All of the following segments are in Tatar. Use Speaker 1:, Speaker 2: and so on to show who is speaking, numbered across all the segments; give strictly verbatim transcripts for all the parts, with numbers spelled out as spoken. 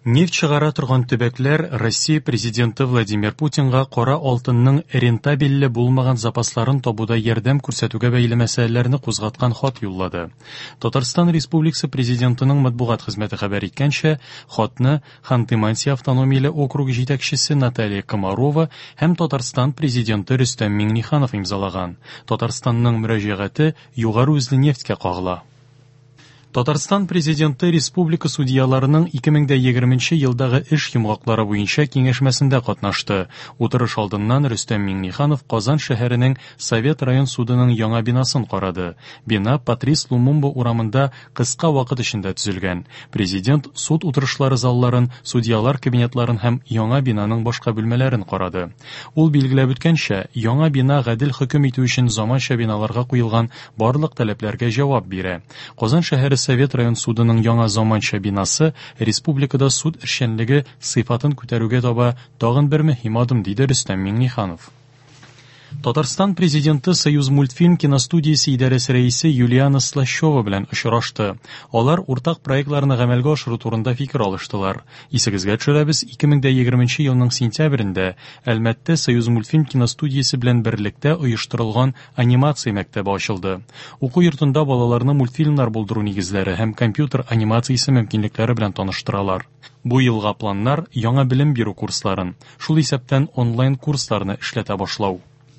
Speaker 1: Нефть чыгара торган төбәкләр Россия президенты Владимир Путинга кара алтынның рентабельле булмаган запасларын табуда ярдәм күрсәтүгә бәйле мәсьәләләрне кузгаткан хат юллады. Татарстан Республикасы президентының матбугат хезмәте хәбәр иткәнчә, хатны Ханты-Мансийск автономияле округы җитәкчесе Наталья Комарова һәм Татарстан президенты Рөстәм Миңнеханов имзалаган. Татарстанның мөрәҗәгате югары үзле нефткә кагыла. Татарстан президенты республика судьяларының ике мең егерменче елдагы эш йомгаклары буенча киңәшмәсендә катнашты. Утырыш алдыннан Рөстәм Миңнеханов Казан шәһәренең Совет район судының яңа бинасын карады. Бина Патрис Лумумба урамында кыска вакыт эчендә төзелгән. Президент суд утырышлары залларын, судьялар кабинетларын һәм яңа бинаның башка бүлмәләрен карады. Ул билгеләп үткәнчә, яңа бина гадел хөкем итү өчен заманча биналарга куелган барлык таләпләргә җавап бирә. Казан шәһәре Совет район судының яңа заманча бинасы республикада суд эшчәнлеге сыйфатын күтәрүгә таба тагын бер мөһим адым, диде Рөстәм Миңнеханов. Татарстан президенты Союз мультфильм киностудиясе идарәсе рәисе Юлиана Слащева белән очрашты. Алар уртак проектларны гамәлгә ашыру турында фикер алыштылар. Исегезгә төшерәбез, ике мең егерменче елның сентябрендә Әлмәттә Союз мультфильм киностудиясе белән берлектә оештырылган анимация мәктәбе ачылды. Уку йортында балаларны мультфильмнар булдыру нигезләре һәм компьютер анимациясе мөмкинлекләре белән таныштыралар. Бу елга планнар яңа белем бирү курсларын, шул исәптән онлайн курсларны эшләтә башлау.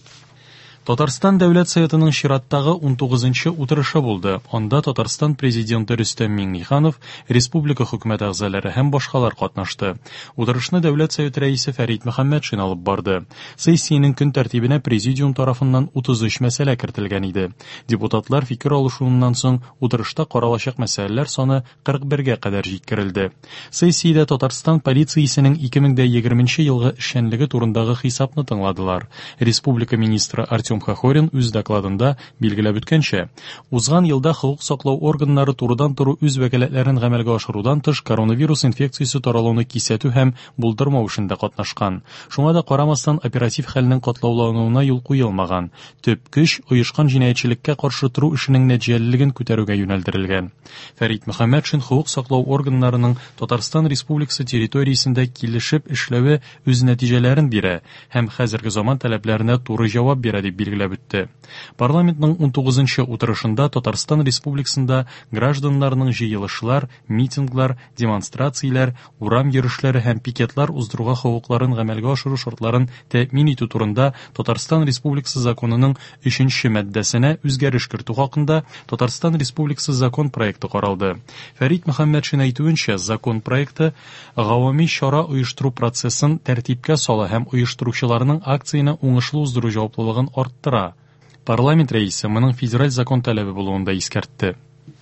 Speaker 1: Татарстан Дәүләт Советының чираттагы он тугызынчы утырышы булды. Анда Татарстан президенты Рөстәм Миңнеханов, республика хөкүмәт әгъзалары һәм башкалар катнашты. Утырышны Дәүләт Совет рәисе Фәрит Мөхәммәтшин алып барды. Сессиянең көн тәртибенә президиум тарафыннан утыз өч мәсьәлә кертелгән иде. Депутатлар фикер алышуыннан соң утырышта каралачак мәсьәләләр саны кырык бергә кадәр җиткерелде. Сессиядә Татарстан полициясенең ике мең егерменче елгы эшчәнлеге турындагы хисапны тыңладылар. Республика министры Артем Хохорин үз докладында билгеләп үткәнчә, узган елда хокук саклау органнары турыдан туры үз вәкаләтләрен гамәлгә ашырудан тыш коронавирус инфекциясе таралуны кисәтү һәм булдырмау эшендә катнашкан. Шуңа да карамастан оператив хәлнең катлаулануына юл куелмаган. Төп көч оешкан җинаятьчелеккә каршы туру эшенең нәтиҗәлелеген күтәрүгә юнәлдерелгән. Фәрит Мөхәммәтшин хокук саклау органнарының Татарстан Республикасы территориясендә килешеп эшләве үз нәтиҗәләрен бирә һәм хәзерге заман таләпләренә туры җавап бирә дип билгеләп үтте. Парламентның он тугызынчы утырышында Татарстан Республикасында гражданнарның җыелышлар, митинглар, демонстрацияләр, урам йөрешләре һәм пикетлар уздыруга хокукларын гамәлгә ашыру шартларын тәэмин итү турында Татарстан Республикасы законының өченче маддәсенә үзгәреш кертү хакында Татарстан Республикасы закон проекты каралды. Фәрит Мөхәммәтшин әйтүенчә, закон проекты гавами чара оештыру процессын тәртипкә сала һәм оештыручыларның акцияны уңышлы уздыру җаваплылыгын арттыра. Парламент рәисе моның федераль закон таләбе булуын да искәртте.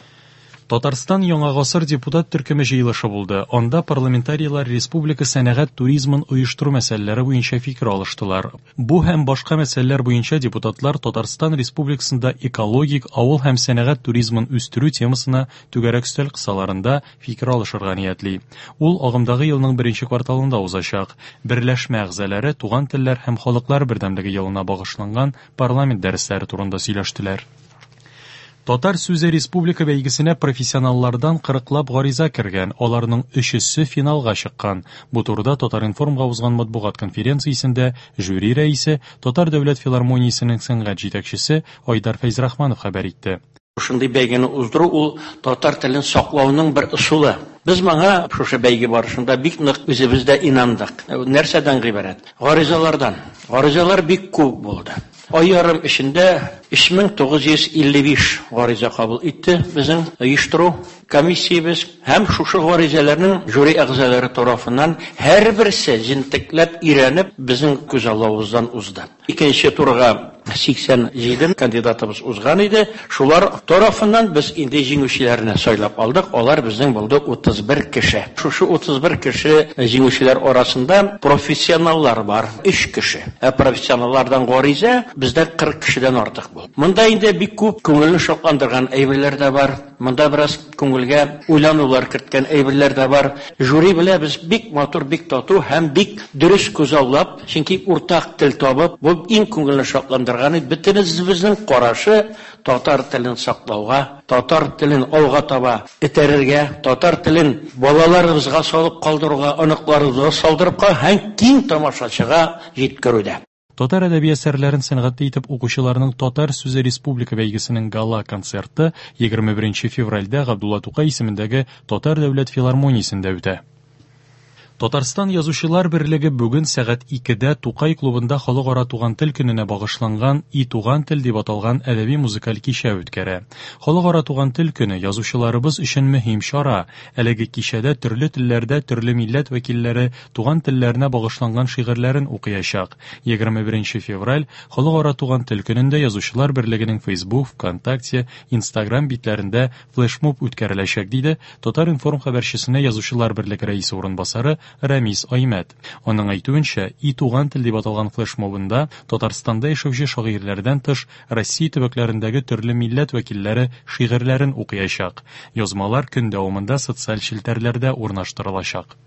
Speaker 1: Татарстан Яңа гасыр депутат төркеме җыелышы булды. Анда парламентарийлар республика сәнәгать туризмын оештыру мәсьәләләре буенча фикер алыштылар. Бу һәм башка мәсьәләләр буенча депутатлар Татарстан Республикасында экологик, авыл һәм сәнәгать туризмын үстерү темасына түгәрәк өстәл кысаларында фикер алышырга ниятли. Ул агымдагы елның беренче кварталында узачак. Берләшмә әгъзалары туган телләр һәм халыклар бердәмлеге елына багышланган парламент дәресләре турында сөйләштеләр. Татар сүзе республика бәйгесенә профессионаллардан кырыклап гариза кергән, аларның өчесе финалга чыккан. Бу турыда Татар-информга узган матбугат конференциясендә жюри рәисе, Татар дәүләт филармониясенең сәнгать җитәкчесе Айдар Фәйзрахманов хәбәр итте.
Speaker 2: Шундый бәйгене уздыру ул татар телен саклауның бер ысулы. Без моңа шушы бәйге барышында бик нык үзебездә инандык. Нәрсәдән гыйбарәт? Гаризалардан. Гаризалар бик күп булды. Ай ярым эчендә өч мең тугыз йөз илле биш гариза кабул итте безнең оештыру комиссиябез һәм шушы гаризаларның жюри әгъзалары тарафыннан һәрберсе җентекләп ирәнеп безнең күз аллабыздан узды. Икенче турга сиксән җиде кандидатыбыз узган иде. Шулар тарафыннан без инде җиңүчеләрне сайлап алдык. Алар безнең булды утыз бер кеше. Шушы утыз бер кеше җиңүчеләр арасында профессионаллар бар, өч кеше. Ә профессионаллардан гариза бездә кырык кешедән артык булды. бу. Монда инде бик күп күңелне шатландырган әйберләр дә бар. Монда бераз күңелгә уйланулар керткән әйберләр дә бар. Жюри белә без бик матур, бик тату һәм бик дөрес күзаллап, чөнки уртак тел табып, бу иң күңелне шатландырган бөтенебезнең карашы татар телен саклауга, татар телен алга таба этәрергә, татар телен балаларыбызга салып калдыруга, оныкларыбызга салдырып һәм киң тамашачыга җиткерүдә.
Speaker 1: Татар әдәби әсәрләрен сәнгатьтә итеп укучыларның Татар сүзе республика бәйгесенең гала концерты егерме беренче февральдә Габдулла Тукай исемендәге Татар дәүләт филармониясендә үтә. Татарстан язучылар берлеге бүген сәгать икедә Тукай клубында халыкара туган тел көненә багышланган «И туган тел» дип аталган әдәби музыкаль кичә үткәрә. Халыкара туган тел көне язучыларыбыз өчен мөһим чара. Әлеге кичәдә төрле телләрдә төрле милләт вәкилләре туган телләренә багышланган шигырьләрен укыячак. егерме беренче февраль халыкара туган тел көнендә язучылар берлегенең Facebook, ВКонтакте, Instagram битләрендә флешмоб үткәреләчәк диде Татар-информ хәбәрчесенә язучылар берлеге рәисе урынбасары Рамис Аймәт. Аның әйтүенчә, «И туган тел» дип аталган флешмобында Татарстанда яшәүче шагыйрьләрдән тыш Россия төбәкләрендәге төрле милләт вәкилләре шигырьләрен укыячак. Язмалар көн дәвамында социаль челтәрләрдә урнаштырылачак.